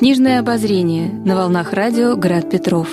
Книжное обозрение на волнах радио «Град Петров».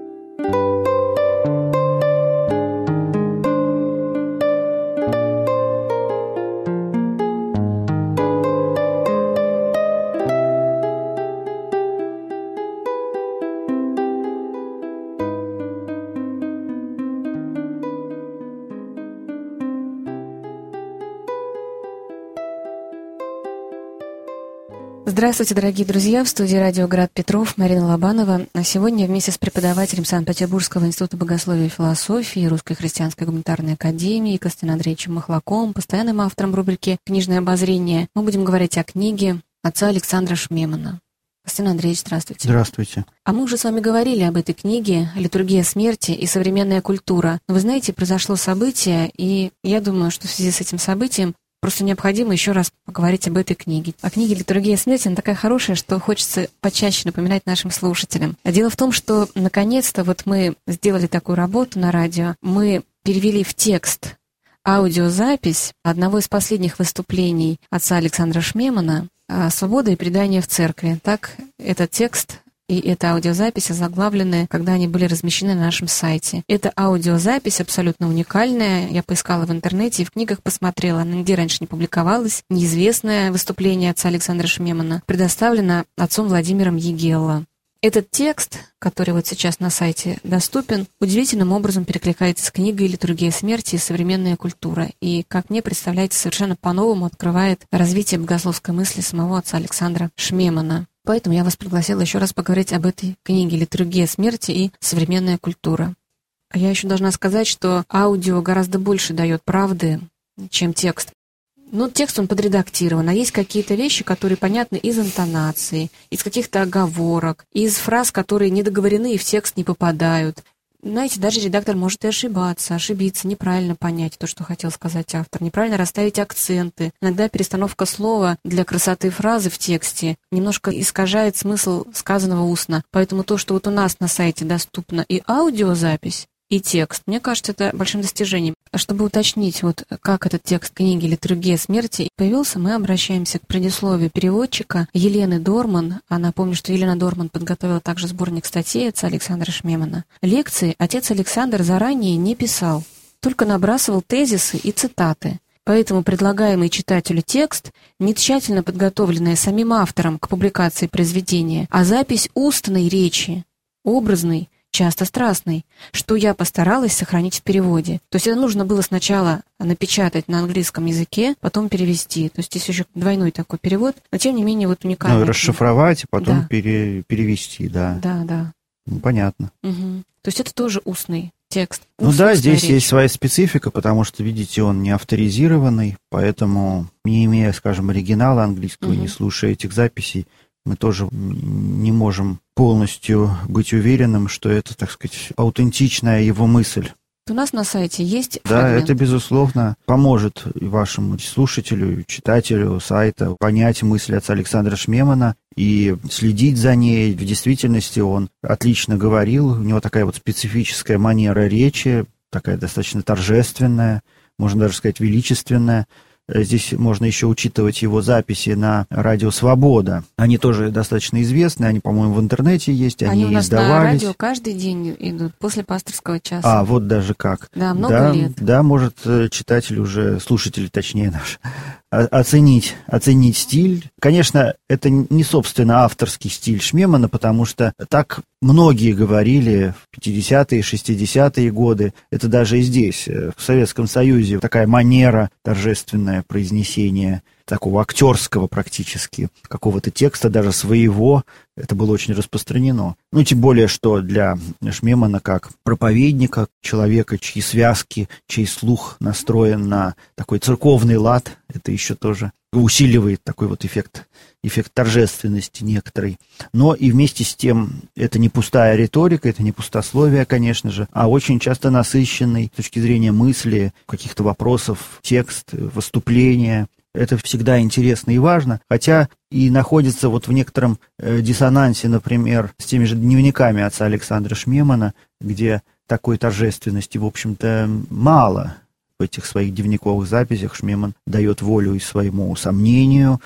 Здравствуйте, дорогие друзья! В студии радио «Град Петров» Марина Лобанова. А сегодня вместе с преподавателем Санкт-Петербургского института богословия и философии Русской христианской гуманитарной академии Константином Андреевичем Махлаковым, постоянным автором рубрики «Книжное обозрение», мы будем говорить о книге отца Александра Шмемана. Константин Андреевич, здравствуйте. Здравствуйте. А мы уже с вами говорили об этой книге «Литургия смерти и современная культура». Но вы знаете, произошло событие, и я думаю, что в связи с этим событием просто необходимо еще раз поговорить об этой книге. А книга «Литургия смерти», она такая хорошая, что хочется почаще напоминать нашим слушателям. А дело в том, что наконец-то вот мы сделали такую работу на радио. Мы перевели в текст аудиозапись одного из последних выступлений отца Александра Шмемана «Свобода и предание в церкви». Так этот текст и эта аудиозапись озаглавлены, когда они были размещены на нашем сайте. Эта аудиозапись абсолютно уникальная. Я поискала в интернете и в книгах посмотрела. Она нигде раньше не публиковалась. Неизвестное выступление отца Александра Шмемана предоставлено отцом Владимиром Егелло. Этот текст, который вот сейчас на сайте доступен, удивительным образом перекликается с книгой «Литургия смерти и современная культура». И, как мне представляется, совершенно по-новому открывает развитие богословской мысли самого отца Александра Шмемана. Поэтому я вас пригласила еще раз поговорить об этой книге «Литургия смерти и современная культура». А я еще должна сказать, что аудио гораздо больше дает правды, чем текст. Но текст, он подредактирован, а есть какие-то вещи, которые понятны из интонации, из каких-то оговорок, из фраз, которые не договорены и в текст не попадают. Знаете, даже редактор может и ошибиться, неправильно понять то, что хотел сказать автор, неправильно расставить акценты. Иногда перестановка слова для красоты фразы в тексте немножко искажает смысл сказанного устно. Поэтому то, что вот у нас на сайте доступна и аудиозапись, и текст, мне кажется, это большим достижением. А чтобы уточнить, вот как этот текст книги «Литургия смерти» появился, мы обращаемся к предисловию переводчика Елены Дорман. А напомню, что Елена Дорман подготовила также сборник статей отца Александра Шмемана. Лекции отец Александр заранее не писал, только набрасывал тезисы и цитаты. Поэтому предлагаемый читателю текст не тщательно подготовленная самим автором к публикации произведения, а запись устной речи, образной, часто страстный, что я постаралась сохранить в переводе. То есть это нужно было сначала напечатать на английском языке, потом перевести. То есть здесь еще двойной такой перевод, но тем не менее вот уникальный. Ну, расшифровать, и потом перевести, да. Да. Ну, понятно. Угу. То есть это тоже устный текст. Ну да, здесь есть своя специфика, потому что, видите, он не авторизированный, поэтому, не имея, скажем, оригинала английского, не слушая этих записей, мы тоже не можем полностью быть уверенным, что это, так сказать, аутентичная его мысль. У нас на сайте есть фрагмент. Да, это, безусловно, поможет и вашему слушателю, читателю сайта понять мысль отца Александра Шмемана и следить за ней. В действительности он отлично говорил, у него такая вот специфическая манера речи, такая достаточно торжественная, можно даже сказать, величественная. Здесь можно еще учитывать его записи на радио «Свобода». Они тоже достаточно известны, они, по-моему, в интернете есть, они у нас издавались. На радио каждый день идут, после пасторского часа. А, вот даже как. Да, много лет. Да, может читатель уже, слушатель, точнее наш, оценить стиль. Конечно, это не, собственно, авторский стиль Шмемана, потому что так многие говорили в 50-е, 60-е годы. Это даже и здесь, в Советском Союзе, такая манера, торжественное произнесение такого актерского практически какого-то текста, даже своего, это было очень распространено. Ну, тем более, что для Шмемана, как проповедника, человека, чьи связки, чей слух настроен на такой церковный лад, это еще тоже усиливает такой вот эффект торжественности некоторой. Но и вместе с тем это не пустая риторика, это не пустословие, конечно же, а очень часто насыщенный с точки зрения мысли, каких-то вопросов, текст, выступления. Это всегда интересно и важно, хотя и находится вот в некотором диссонансе, например, с теми же дневниками отца Александра Шмемана, где такой торжественности, в общем-то, мало. В этих своих дневниковых записях Шмеман дает волю и своему сомнению,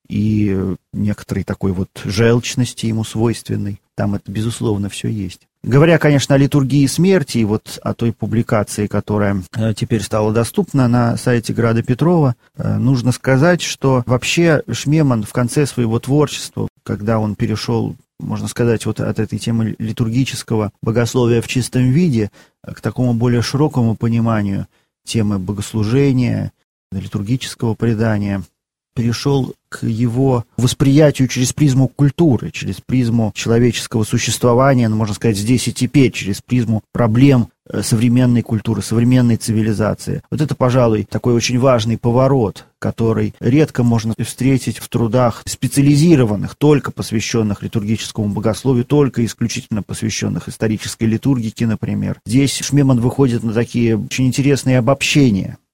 и некоторой такой вот желчности ему свойственной. Там это, безусловно, все есть. Говоря, конечно, о литургии смерти и вот о той публикации, которая теперь стала доступна на сайте Града Петрова, нужно сказать, что вообще Шмеман в конце своего творчества, когда он перешел, можно сказать, вот от этой темы литургического богословия в чистом виде к такому более широкому пониманию темы богослужения, литургического предания, перешел к его восприятию через призму культуры, через призму человеческого существования, можно сказать, здесь и теперь, через призму проблем современной культуры, современной цивилизации. Вот это, пожалуй, такой очень важный поворот, который редко можно встретить в трудах специализированных, только посвященных литургическому богословию, только исключительно посвященных исторической литургике, например. Здесь Шмеман выходит на такие очень интересные обобщения